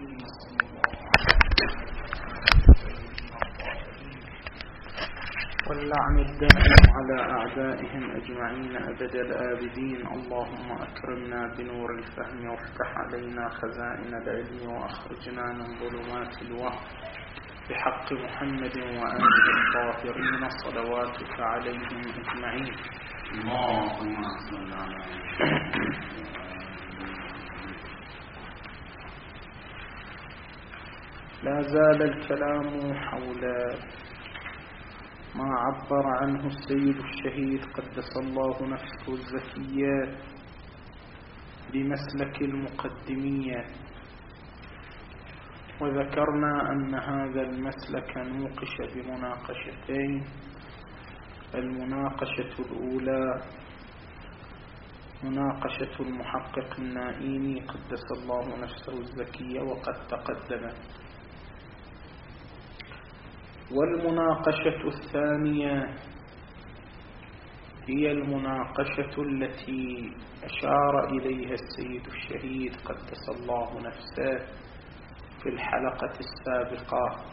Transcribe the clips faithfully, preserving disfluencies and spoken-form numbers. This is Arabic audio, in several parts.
واللعن الدائم على أعدائهم أجمعين أبد الآبدين. اللهم أكرمنا بنور الفهم وافتح علينا خزائن العلم وأخرجنا من ظلمات الوهم بحق محمد وآله الطاهرين صلواتك عليهم أجمعين. اللهم صل على لا زال الكلام حول ما عبر عنه السيد الشهيد قدس الله نفسه الزكية بمسلك المقدمية، وذكرنا أن هذا المسلك نوقش بمناقشتين. المناقشة الأولى مناقشة المحقق النائيني قدس الله نفسه الزكية وقد تقدم، والمناقشة الثانية هي المناقشة التي أشار إليها السيد الشهيد قدس الله نفسه في الحلقة السابقة.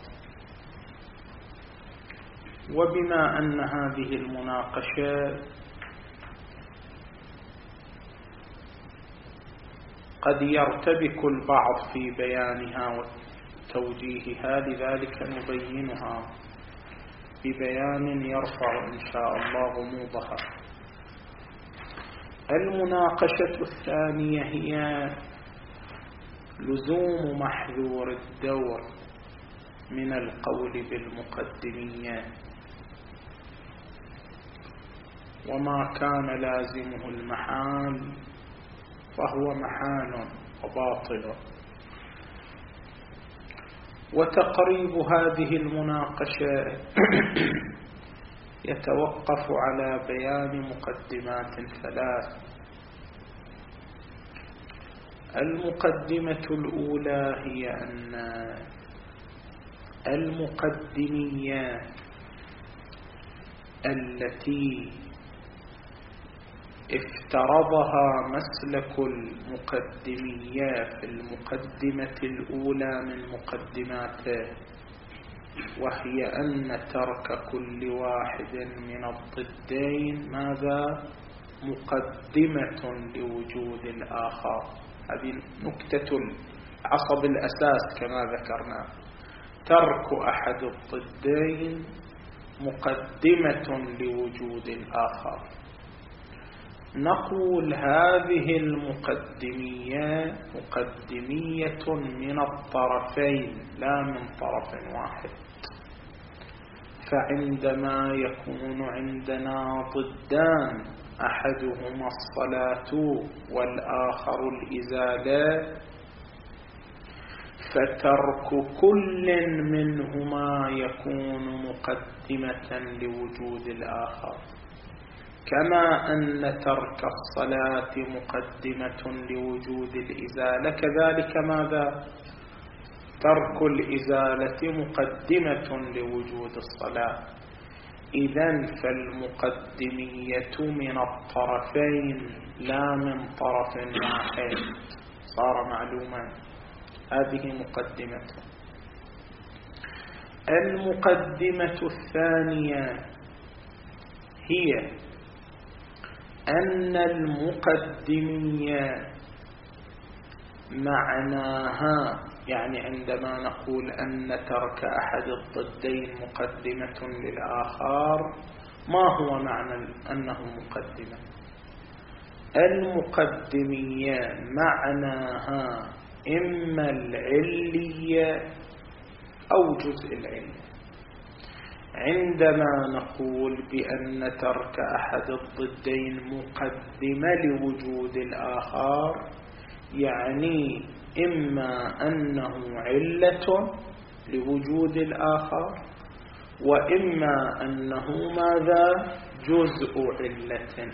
وبما أن هذه المناقشة قد يرتبك البعض في بيانها توجيهها، لذلك نبينها ببيان يرفع إن شاء الله غموضها. المناقشة الثانية هي لزوم محذور الدور من القول بالمقدمية، وما كان لازمه المحال فهو محال وباطل. وتقريب هذه المناقشة يتوقف على بيان مقدمات ثلاث. المقدمة الأولى هي أن المقدمية التي افترضها مسلك المقدمية في المقدمة الأولى من مقدماته، وهي أن ترك كل واحد من الضدين ماذا؟ مقدمة لوجود الآخر. هذه نكتة العصب الأساس كما ذكرنا. ترك أحد الضدين مقدمة لوجود الآخر. نقول هذه المقدمية مقدمية من الطرفين لا من طرف واحد. فعندما يكون عندنا ضدان أحدهما الصلاة والآخر الإزالة، فترك كل منهما يكون مقدمة لوجود الآخر، كما أن ترك الصلاة مقدمة لوجود الإزالة، كذلك ماذا؟ ترك الإزالة مقدمة لوجود الصلاة. إذن فالمقدمية من الطرفين لا من طرف واحد. صار معلوما. هذه مقدمة. المقدمة الثانية هي أن المقدمية معناها، يعني عندما نقول أن ترك أحد الضدين مقدمة للآخر، ما هو معنى أنه مقدمة؟ المقدمية معناها إما العلية أو جزء العلة. عندما نقول بأن ترك أحد الضدين مقدمة لوجود الآخر، يعني إما أنه علة لوجود الآخر، وإما أنه ماذا؟ جزء علة.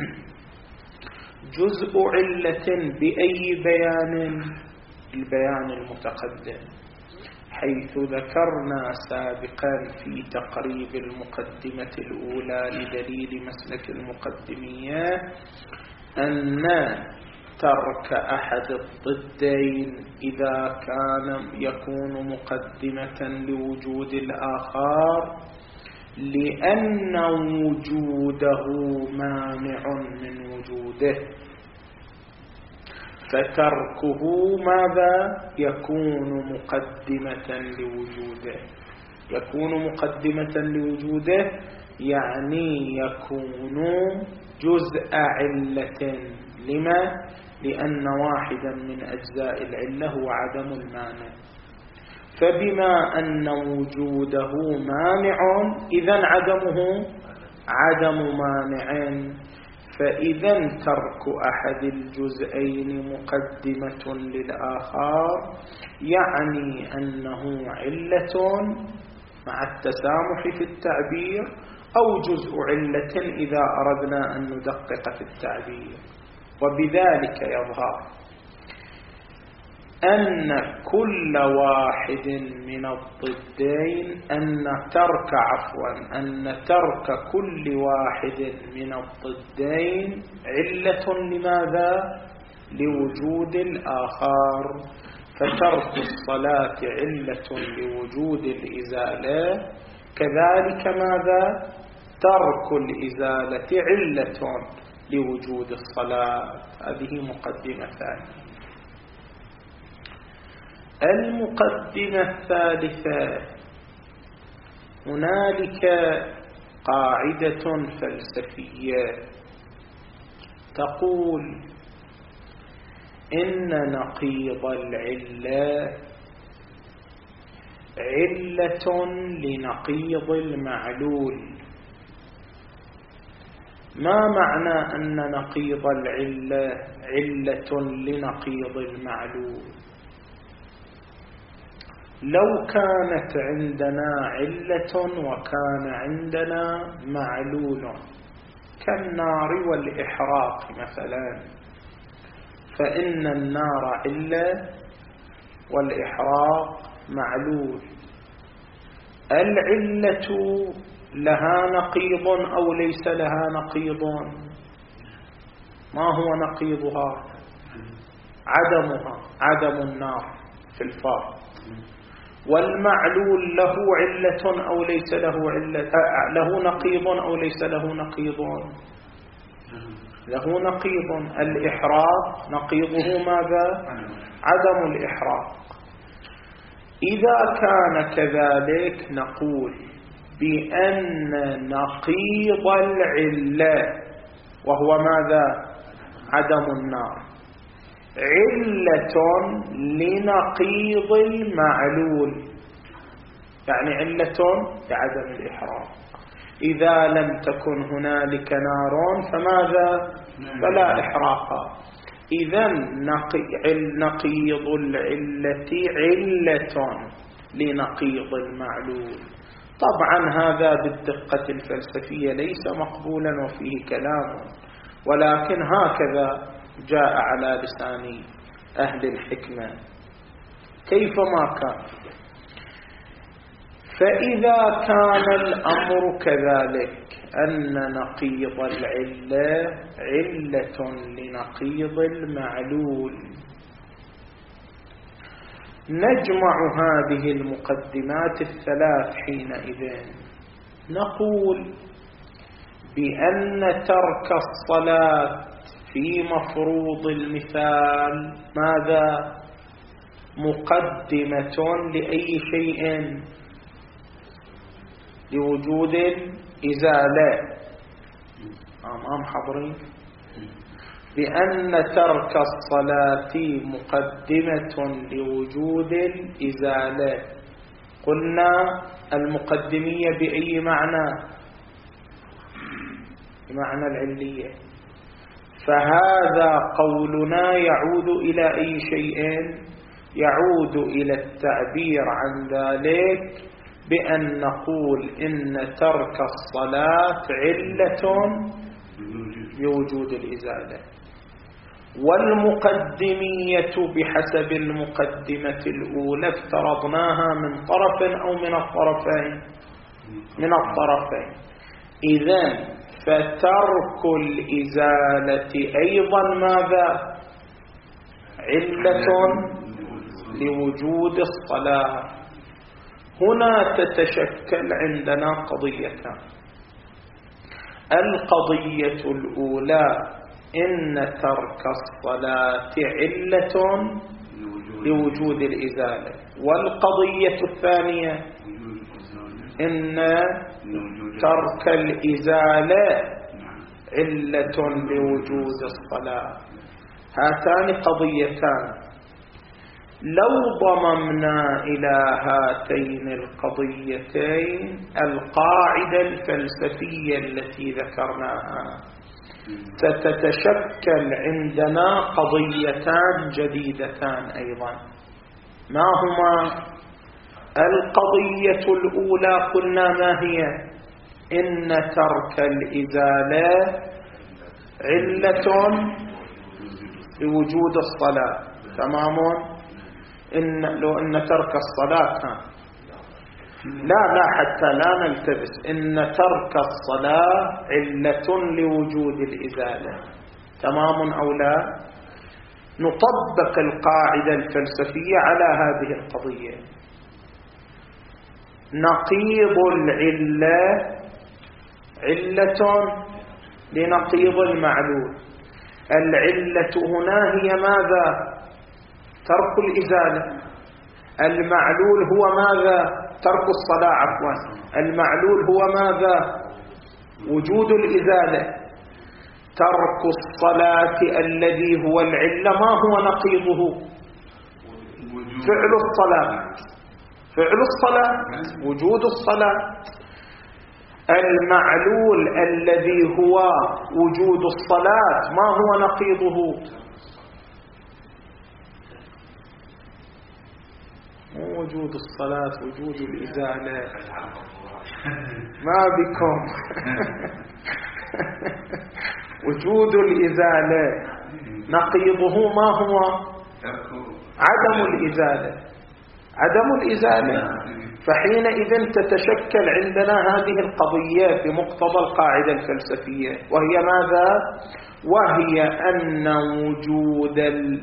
جزء علة بأي بيان؟ البيان المتقدم، حيث ذكرنا سابقا في تقريب المقدمة الأولى لدليل مسلك المقدمية أن ترك أحد الضدين إذا كان يكون مقدمة لوجود الآخر لأن وجوده مانع من وجوده، فتركه ماذا؟ يكون مقدمة لوجوده. يكون مقدمة لوجوده يعني يكون جزء علة. لما؟ لأن واحدا من أجزاء العلة هو عدم المانع، فبما أن وجوده مانع إذن عدمه عدم مانع، فإذا ترك أحد الجزئين مقدمة للآخر يعني أنه علة مع التسامح في التعبير أو جزء علة إذا أردنا أن ندقق في التعبير. وبذلك يظهر أن كل واحد من الضدين أن ترك عفوا أن ترك كل واحد من الضدين علة لماذا؟ لوجود الآخر. فترك الصلاة علة لوجود الإزالة، كذلك ماذا؟ ترك الإزالة علة لوجود الصلاة. هذه مقدمة ثانية. المقدمة الثالثة، هنالك قاعدة فلسفية تقول إن نقيض العلة علة لنقيض المعلول. ما معنى أن نقيض العلة علة لنقيض المعلول؟ لو كانت عندنا علة وكان عندنا معلول كالنار والإحراق مثلا، فإن النار علة والإحراق معلول. العلة لها نقيض أو ليس لها نقيض؟ ما هو نقيضها؟ عدمها، عدم النار في الفار. والمعلول له علة أو ليس له علة، له نقيض أو ليس له نقيض؟ له نقيض. الإحراق نقيضه ماذا؟ عدم الإحراق. إذا كان كذلك نقول بأن نقيض العلة وهو ماذا؟ عدم النار علة لنقيض المعلول، يعني علة لعدم الإحراق. إذا لم تكن هنالك نار فماذا؟ فلا إحراق. إذن نقيض العلة علة لنقيض المعلول. طبعا هذا بالدقة الفلسفية ليس مقبولا وفيه كلام، ولكن هكذا جاء على لسان أهل الحكمة كيفما كان. فإذا كان الأمر كذلك أن نقيض العلة علة لنقيض المعلول، نجمع هذه المقدمات الثلاث حينئذ نقول بأن ترك الصلاة في مفروض المثال ماذا؟ مقدمة لأي شيء؟ لوجود الإزالة. أمام حضرين بأن ترك الصلاة مقدمة لوجود الإزالة. قلنا المقدمية بأي معنى؟ بمعنى العلية. فهذا قولنا يعود إلى أي شيء؟ يعود إلى التعبير عن ذلك بأن نقول إن ترك الصلاة علة لوجود الإزالة. والمقدمية بحسب المقدمة الأولى افترضناها من طرف أو من الطرفين؟ من الطرفين. إذن فترك الإزالة أيضا ماذا؟ علة لوجود الصلاة. هنا تتشكل عندنا قضيتان. القضية الأولى إن ترك الصلاة علة لوجود الإزالة، والقضية الثانية إن ترك الإزالة علة لوجود الصلاة. هاتان قضيتان. لو ضممنا إلى هاتين القضيتين القاعدة الفلسفية التي ذكرناها، ستتشكل عندنا قضيتان جديدتان أيضا. ما هما؟ القضية الأولى قلنا ما هي؟ إن ترك الإزالة علة لوجود الصلاة. تمام؟ إن لو أن ترك الصلاة لا لا حتى لا نلتبس، إن ترك الصلاة علة لوجود الإزالة. تمام أو لا؟ نطبق القاعدة الفلسفية على هذه القضية. نقيض العلة علة لنقيض المعلول. العلة هنا هي ماذا؟ ترك الإزالة. المعلول هو ماذا؟ ترك الصلاة. عفوا، المعلول هو ماذا؟ وجود الإزالة. ترك الصلاة الذي هو العلة ما هو نقيضه؟ فعل الصلاة. فعل الصلاة وجود الصلاة. المعلول الذي هو وجود الصلاة ما هو نقيضه؟ مو وجود الصلاة، وجود الإزالة. ما بكم. وجود الإزالة نقيضه ما هو؟ عدم الإزالة. عدم الإزالة. فحينئذ تتشكل عندنا هذه القضية بمقتضى القاعدة الفلسفية، وهي ماذا؟ وهي أن وجود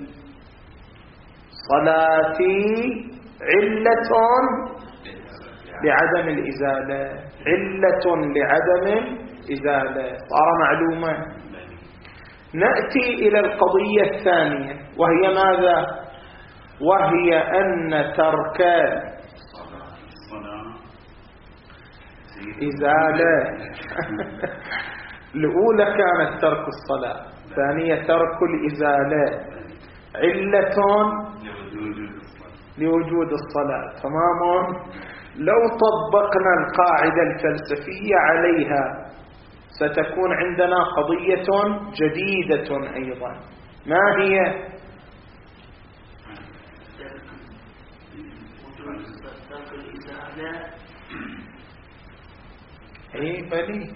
الصلاة علة لعدم الإزالة. علة لعدم الإزالة. صار معلومة. نأتي إلى القضية الثانية وهي ماذا؟ وهي أن ترك إزالة. الأولى كانت ترك الصلاة، الثانية ترك الإزالة علة لوجود الصلاة. تمام؟ لو طبقنا القاعدة الفلسفية عليها ستكون عندنا قضية جديدة أيضا. ما هي؟ اي بلي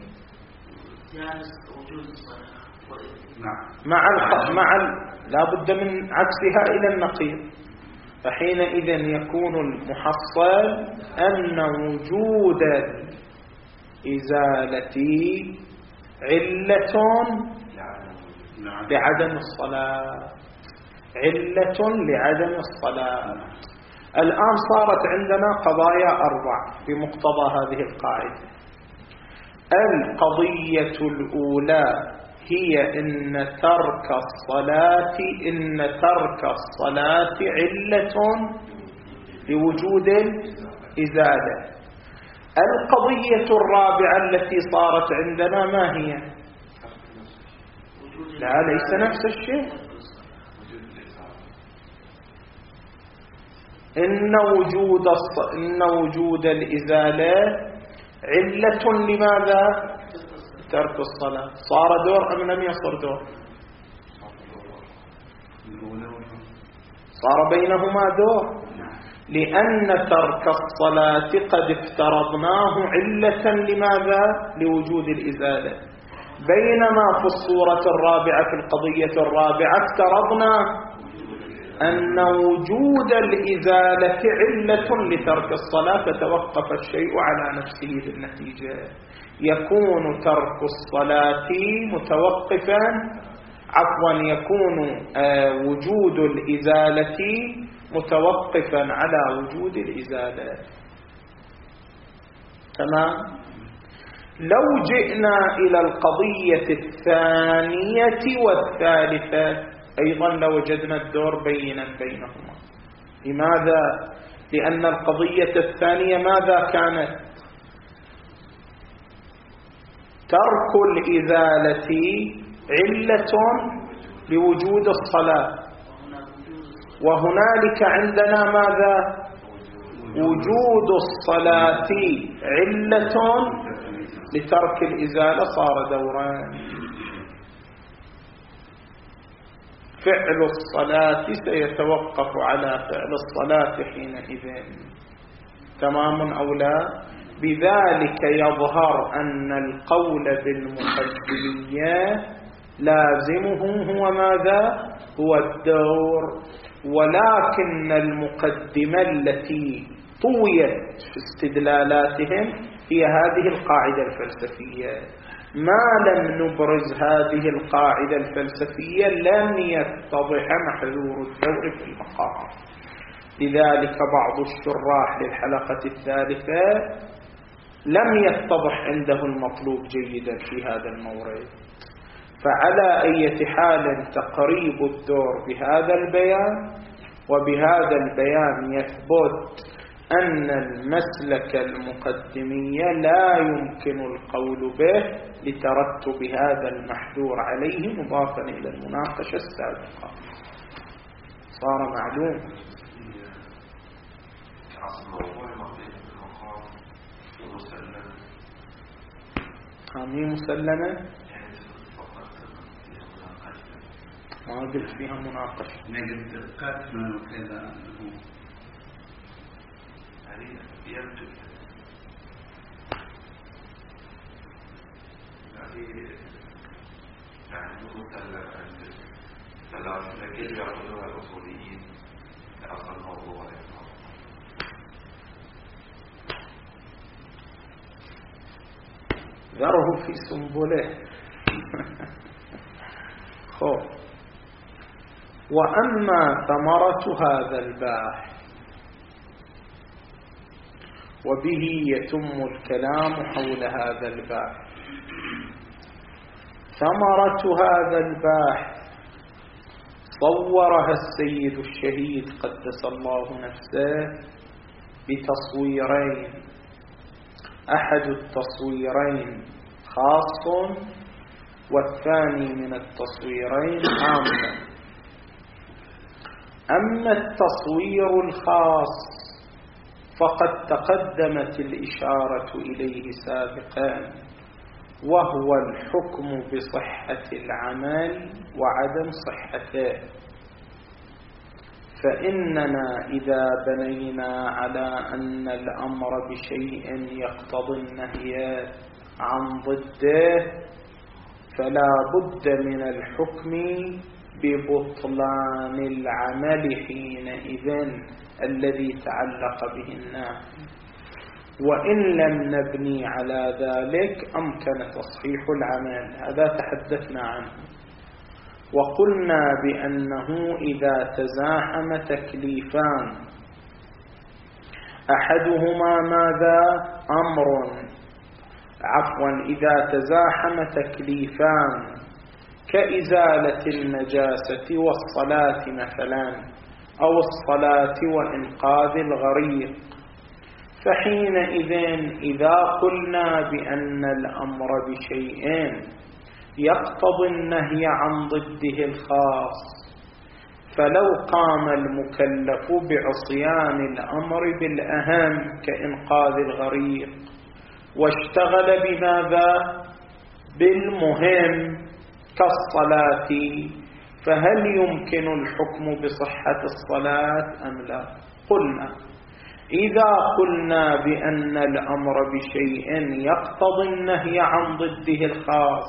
مع الخ... مع ال... لا بد من عكسها إلى النقيض. فحينئذ يكون المحصل أن وجود الإزالة علة لعدم الصلاة. علة لعدم الصلاة. الآن صارت عندنا قضايا أربع بمقتضى هذه القاعدة. القضية الأولى هي إن ترك الصلاة إن ترك الصلاة علة لوجود الإزالة. القضية الرابعة التي صارت عندنا ما هي؟ لا، ليس نفس الشيء. إن وجود الص... إن وجود الإزالة علة لماذا؟ ترك الصلاة. صار دور أم لم يصر دور؟ صار بينهما دور، لأن ترك الصلاة قد افترضناه علة لماذا؟ لوجود الإزالة. بينما في الصورة الرابعة في القضية الرابعة افترضنا أن وجود الإزالة علة لترك الصلاة، فتوقف الشيء على نفسه بالنتيجة. يكون ترك الصلاة متوقفا عفوا يكون وجود الإزالة متوقفا على وجود الإزالة. تمام. لو جئنا إلى القضية الثانية والثالثة أيضا لوجدنا الدور بينا بينهما. لماذا؟ لأن القضية الثانية ماذا كانت؟ ترك الإزالة علة لوجود الصلاة، وهنالك عندنا ماذا؟ وجود الصلاة علة لترك الإزالة، صار دوران. فعل الصلاة سيتوقف على فعل الصلاة حينئذ. تمام أو لا؟ بذلك يظهر أن القول بالمقدمية لازمه هو ماذا؟ هو الدور، ولكن المقدمة التي طويت في استدلالاتهم هي هذه القاعدة الفلسفية. ما لم نبرز هذه القاعدة الفلسفية لم يتضح محذور الدور في المقام. لذلك بعض الشراح للحلقة الثالثة لم يتضح عنده المطلوب جيدا في هذا المورد. فعلى أي حال تقريب الدور بهذا البيان، وبهذا البيان يثبت أن المسلك المقدمية لا يمكن القول به لترتب هذا المحذور عليه مضافا إلى المناقشة السابقة. صار معلوم. هذه مسلمة ما قلت فيها مناقشة. نجد دقات من كذا يبدو يعني يعني مسلم عند ثلاث لكن يأخذها الأصوليين لأصل الموضوع. ذره في سنبله. خب. وأما ثمرة هذا الباحث، وبه يتم الكلام حول هذا الباحث. ثمرة هذا الباحث صورها السيد الشهيد قدس الله نفسه بتصويرين. أحد التصويرين خاص، والثاني من التصويرين عام. أما التصوير الخاص فقد تقدمت الإشارة إليه سابقا، وهو الحكم بصحة العمل وعدم صحته. فإننا إذا بنينا على أن الأمر بشيء يقتضي النهي عن ضده، فلا بد من الحكم ببطلان العمل حينئذ الذي تعلق به النهي. وإن لم نبني على ذلك أمكن تصحيح العمل. هذا تحدثنا عنه، وقلنا بأنه إذا تزاحم تكليفان، أحدهما ماذا؟ أمر عفوا إذا تزاحم تكليفان كإزالة النجاسة والصلاة مثلا، أو الصلاة وإنقاذ الغريق، فحينئذ إذا قلنا بأن الأمر بشيء يقتضي النهي عن ضده الخاص، فلو قام المكلف بعصيان الأمر بالأهم كإنقاذ الغريق واشتغل بماذا؟ بالمهم كالصلاة، فهل يمكن الحكم بصحة الصلاة أم لا؟ قلنا إذا قلنا بأن الأمر بشيء يقتضي النهي عن ضده الخاص،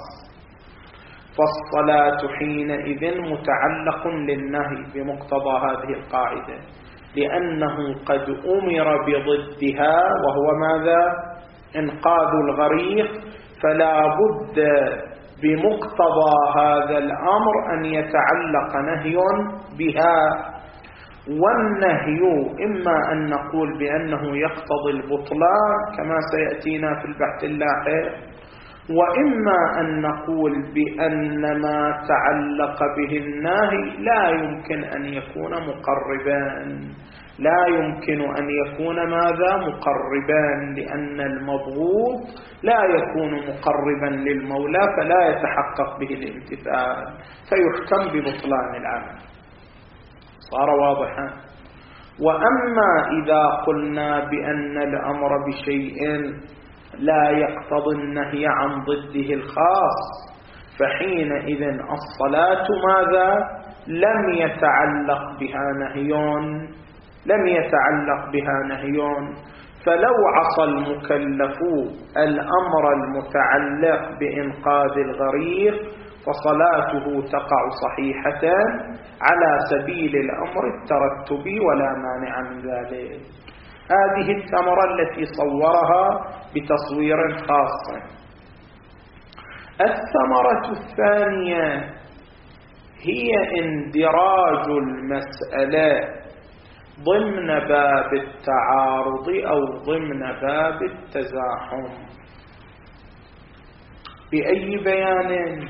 فالصلاة حينئذ متعلق للنهي بمقتضى هذه القاعدة، لأنه قد أمر بضدها وهو ماذا؟ إنقاذ الغريق، فلا بد بمقتضى هذا الأمر أن يتعلق نهي بها. والنهي إما أن نقول بأنه يقتضي البطلان كما سيأتينا في البحث اللاحق، وإما أن نقول بأن ما تعلق به النهي لا يمكن أن يكون مقربا، لا يمكن أن يكون ماذا مقربا، لأن المضبوط لا يكون مقربا للمولى فلا يتحقق به الامتثال فيحكم ببطلان العمل. صار واضحا؟ وأما إذا قلنا بأن الأمر بشيء لا يقتضي النهي عن ضده الخاص، فحينئذ الصلاة ماذا لم يتعلق بها نهي، لم يتعلق بها نهي. فلو عصى المكلف الأمر المتعلق بإنقاذ الغريق فصلاته تقع صحيحة على سبيل الأمر الترتبي ولا مانع من ذلك. هذه الثمرة التي صورها بتصوير خاص. الثمرة الثانية هي اندراج المسألة ضمن باب التعارض أو ضمن باب التزاحم. بأي بيان؟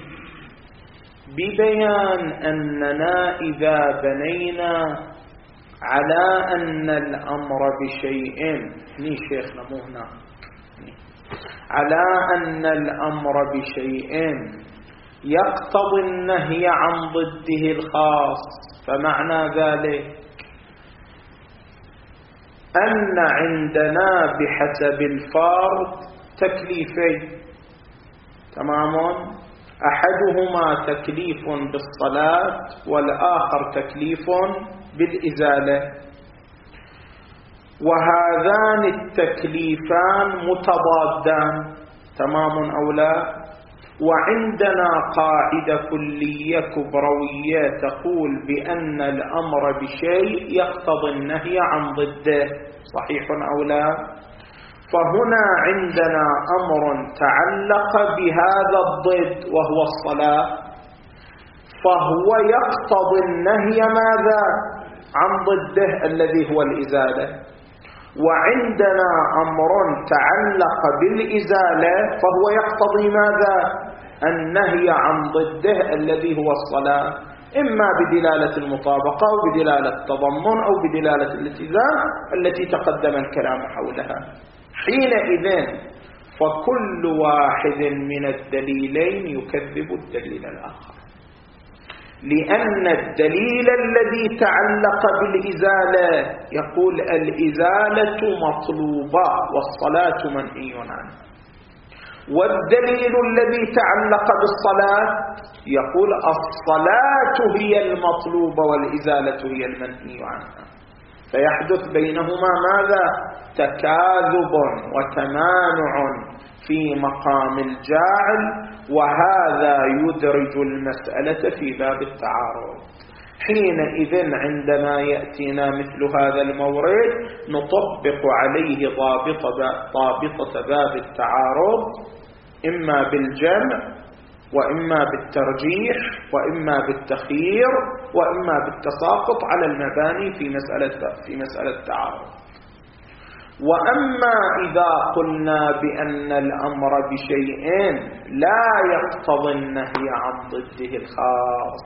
ببيان أننا إذا بنينا على أن الأمر بشيء، ني شيخنا مو هنا، على أن الأمر بشيء يقتضي النهي عن ضده الخاص، فمعنى ذلك أن عندنا بحسب الفرض تكليفين، تمام؟ أحدهما تكليف بالصلاة والآخر تكليف بالإزالة، وهذان التكليفان متضادان، تمام أو لا؟ وعندنا قاعدة كلية كبروية تقول بأن الأمر بشيء يقتضي النهي عن ضده، صحيح أو لا؟ فهنا عندنا أمر تعلق بهذا الضد وهو الصلاة، فهو يقتضي النهي ماذا عن ضده الذي هو الإزالة. وعندنا أمر تعلق بالإزالة فهو يقتضي ماذا النهي عن ضده الذي هو الصلاة، إما بدلالة المطابقة أو بدلالة التضمن أو بدلالة الالتزام التي تقدم الكلام حولها. حينئذ فكل واحد من الدليلين يكذب الدليل الآخر، لأن الدليل الذي تعلق بالإزالة يقول الإزالة مطلوبة والصلاة منهي عنها، والدليل الذي تعلق بالصلاة يقول الصلاة هي المطلوبة والإزالة هي المنهي عنها، فيحدث بينهما ماذا؟ تكاذب وتمانع في مقام الجاعل، وهذا يدرج المسألة في باب التعارض. حينئذ عندما يأتينا مثل هذا المورد نطبق عليه ضابط ضابطة باب التعارض، إما بالجمع وإما بالترجيح وإما بالتخيير وإما بالتساقط على المباني في مسألة في مسألة التعارض. وأما إذا قلنا بأن الأمر بشيء لا يقتضي النهي عن ضده الخاص،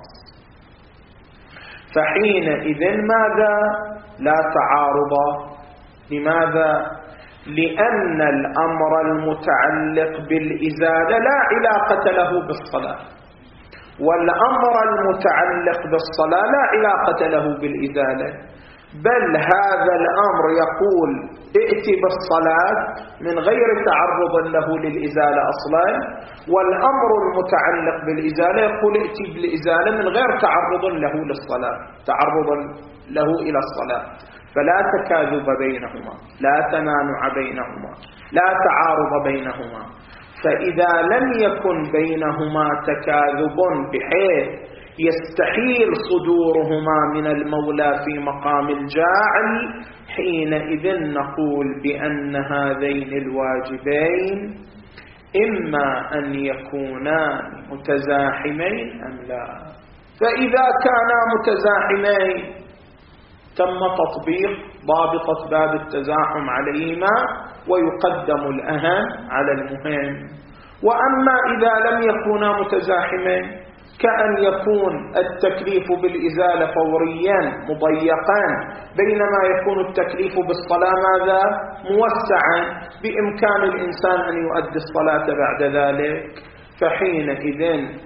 فحينئذ ماذا؟ لا تعارض. لماذا؟ لأن الأمر المتعلق بالإزالة لا علاقة له بالصلاة، والأمر المتعلق بالصلاة لا علاقة له بالإزالة، بل هذا الأمر يقول ائت بالصلاة من غير تعرض له للإزالة أصلا، والأمر المتعلق بالإزالة يقول ائت بالإزالة من غير تعرض له للصلاة، تعرض له إلى الصلاة. فلا تكاذب بينهما، لا تمانع بينهما، لا تعارض بينهما. فإذا لم يكن بينهما تكاذب بحيث يستحيل صدورهما من المولى في مقام الجاعل، حينئذ نقول بأن هذين الواجبين إما أن يكونان متزاحمين أم لا. فإذا كانا متزاحمين تم تطبيق ضابطة باب التزاحم عليهما ويقدم الأهم على المهم. وأما إذا لم يكونا متزاحمين كأن يكون التكليف بالإزالة فوريا مضيقا بينما يكون التكليف بالصلاة ماذا؟ موسعا، بإمكان الإنسان أن يؤدي الصلاة بعد ذلك، فحينئذ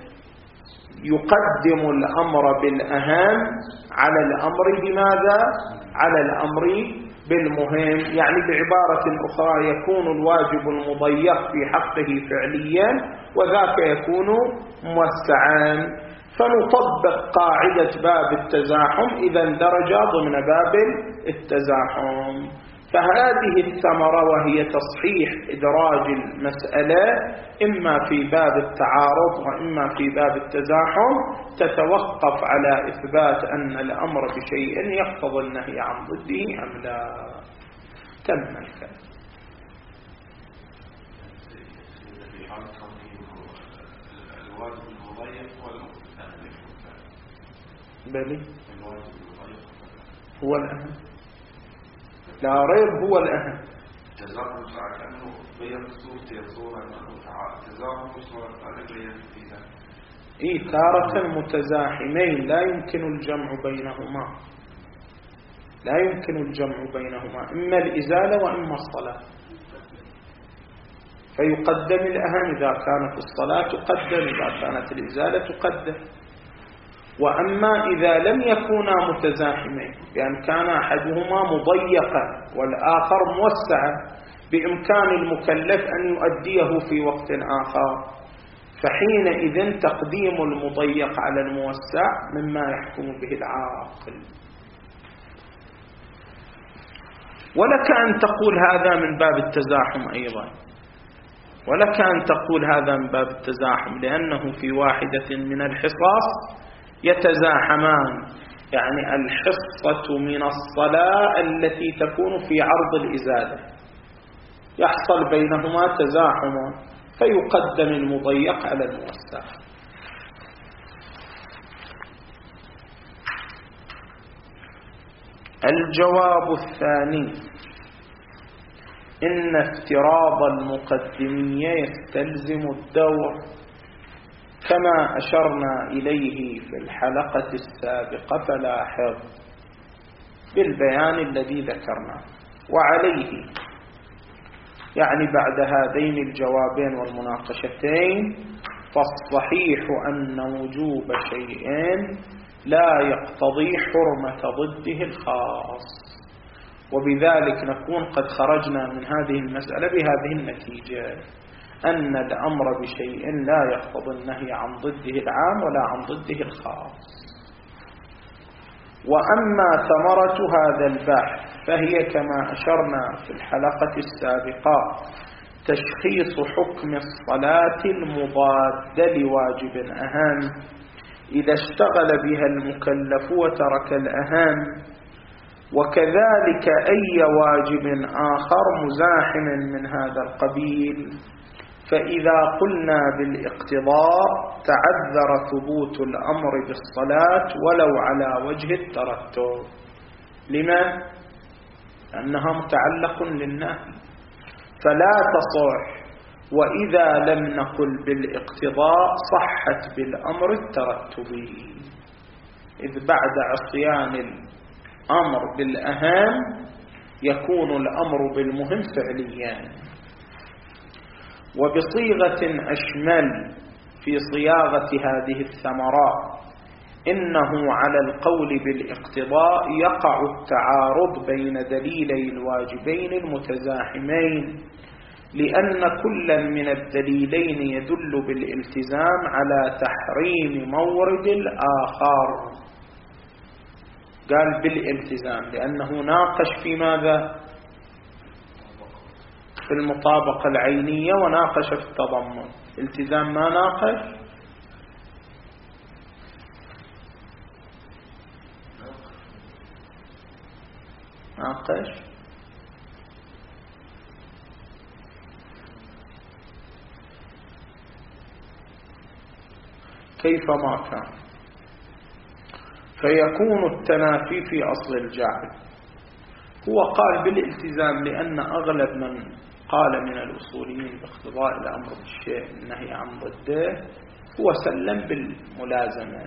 يقدم الأمر بالأهم على الأمر بماذا؟ على الأمر بالمهم. يعني بعبارة أخرى يكون الواجب المضيق في حقه فعليا وذاك يكون موسعا. فنطبق قاعدة باب التزاحم إذا اندرج ضمن باب التزاحم. فهذه الثمرة وهي تصحيح إدراج المسألة إما في باب التعارض وإما في باب التزاحم تتوقف على إثبات أن الأمر بشيء يقتضي النهي عن ضده أم لا. تم الكلام. بلي هو الأهم، لا ريب هو الأهم. تزاحم ساعة كأنه بين صورة صورة تزاحم صورة بين فيها. إيه تارة متزاحمين لا يمكن الجمع بينهما، لا يمكن الجمع بينهما، إما الإزالة وإما الصلاة. فيقدم الأهم إذا كانت الصلاة تقدم، إذا كانت الإزالة تقدم. وأما إذا لم يكونا متزاحمين بأن كان أحدهما مضيقا والآخر موسعا بإمكان المكلف أن يؤديه في وقت آخر، فحينئذ تقديم المضيق على الموسع مما يحكم به العاقل. ولك أن تقول هذا من باب التزاحم أيضا، ولك أن تقول هذا من باب التزاحم لأنه في واحدة من الحصص يتزاحمان، يعني الحصة من الصلاة التي تكون في عرض الإزالة يحصل بينهما تزاحم فيقدم المضيق على الموسع. الجواب الثاني إن افتراض المقدمية يستلزم الدور كما أشرنا إليه في الحلقة السابقة، فلاحظ بالبيان الذي ذكرناه. وعليه يعني بعد هذين الجوابين والمناقشتين فالصحيح أن وجوب شيء لا يقتضي حرمة ضده الخاص. وبذلك نكون قد خرجنا من هذه المسألة بهذه النتيجة، أن الأمر بشيء لا يقتضي النهي عن ضده العام ولا عن ضده الخاص. وأما ثمرة هذا البحث فهي كما أشرنا في الحلقة السابقة تشخيص حكم الصلاة المضاد لواجب أهم إذا اشتغل بها المكلف وترك الأهم، وكذلك أي واجب آخر مزاحم من هذا القبيل. فإذا قلنا بالاقتضاء تعذر ثبوت الأمر بالصلاة ولو على وجه الترتب. لما؟ أنها متعلق للنهي فلا تصح. وإذا لم نقل بالاقتضاء صحت بالأمر الترتبي، إذ بعد عصيان الأمر بالأهم يكون الأمر بالمهم فعليا. وبصيغة أشمل في صياغة هذه الثمرات إنه على القول بالاقتضاء يقع التعارض بين دليلي الواجبين المتزاحمين، لأن كل من الدليلين يدل بالالتزام على تحريم مورد الآخر. قال بالالتزام لأنه ناقش في ماذا؟ في المطابقة العينية وناقش في التضمن. التزام ما ناقش، ناقش كيفما كان. فيكون التنافي في أصل الجعل. هو قال بالالتزام لأن أغلب من قال من الأصوليين باقتضاء الأمر بالشيء النهي عن ضده هو سلم بالملازمة،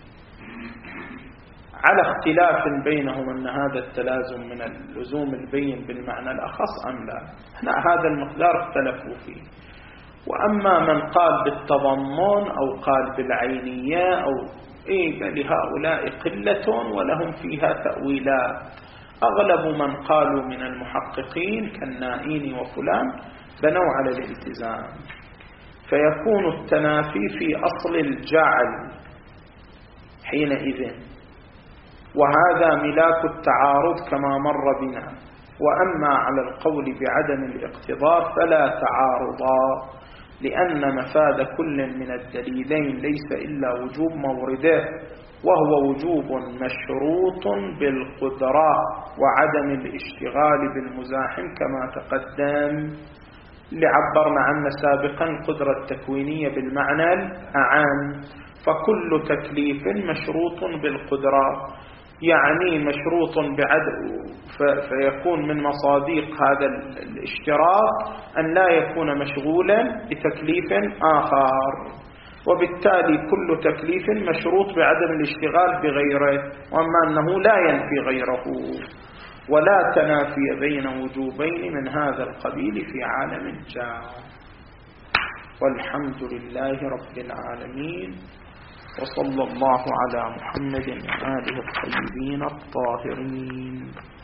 على اختلاف بينهم أن هذا التلازم من اللزوم البين بالمعنى الأخص أم لا. هنا هذا المقدار اختلفوا فيه. وأما من قال بالتضمن أو قال بالعينية أو إيه لهؤلاء قلة ولهم فيها تأويلات. أغلب من قالوا من المحققين كالنائين وفلان بنوا على الالتزام. فيكون التنافي في أصل الجعل حينئذ، وهذا ملاك التعارض كما مر بنا. وأما على القول بعدم الاقتضاء فلا تعارضا، لأن مفاد كل من الدليلين ليس إلا وجوب مورده، وهو وجوب مشروط بالقدرة وعدم الاشتغال بالمزاحم كما تقدم، اللي عبرنا عنه سابقا القدرة التكوينية بالمعنى الأعام. فكل تكليف مشروط بالقدرة، يعني مشروط بعدم، فيكون من مصادق هذا الاشتراط أن لا يكون مشغولا بتكليف آخر، وبالتالي كل تكليف مشروط بعدم الاشتغال بغيره، وأما أنه لا ينفي غيره. ولا تنافي بين وجوبين من هذا القبيل في عالم الجار. والحمد لله رب العالمين، وصلى الله على محمد وآله الطيبين الطاهرين.